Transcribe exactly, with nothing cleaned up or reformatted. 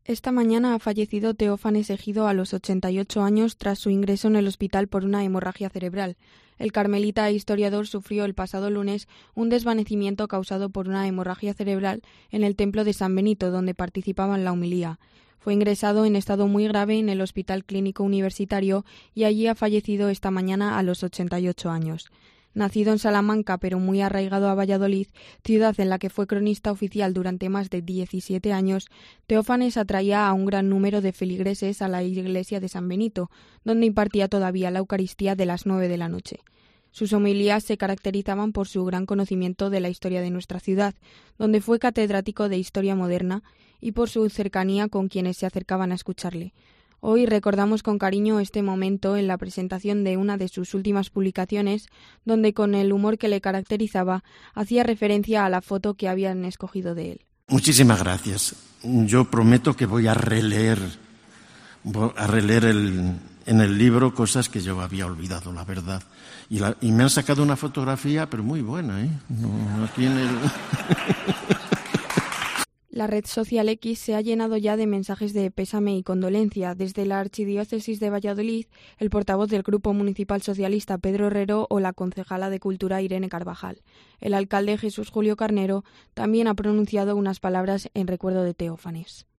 Esta mañana ha fallecido Teófanes Egido a los ochenta y ocho años tras su ingreso en el hospital por una hemorragia cerebral. El carmelita e historiador sufrió el pasado lunes un desvanecimiento causado por una hemorragia cerebral en el templo de San Benito, donde participaba en la homilía. Fue ingresado en estado muy grave en el Hospital Clínico Universitario y allí ha fallecido esta mañana a los ochenta y ocho años. Nacido en Salamanca, pero muy arraigado a Valladolid, ciudad en la que fue cronista oficial durante más de diecisiete años, Teófanes atraía a un gran número de feligreses a la iglesia de San Benito, donde impartía todavía la Eucaristía de las nueve de la noche. Sus homilías se caracterizaban por su gran conocimiento de la historia de nuestra ciudad, donde fue catedrático de Historia Moderna, y por su cercanía con quienes se acercaban a escucharle. Hoy recordamos con cariño este momento en la presentación de una de sus últimas publicaciones, donde con el humor que le caracterizaba hacía referencia a la foto que habían escogido de él. Muchísimas gracias. Yo prometo que voy a releer, voy a releer el, en el libro cosas que yo había olvidado, la verdad. Y, la, y me han sacado una fotografía, pero muy buena, ¿eh? No, aquí en el... La red social X se ha llenado ya de mensajes de pésame y condolencia. Desde la Archidiócesis de Valladolid, el portavoz del Grupo Municipal Socialista Pedro Herrero o la concejala de Cultura Irene Carvajal. El alcalde Jesús Julio Carnero también ha pronunciado unas palabras en recuerdo de Teófanes.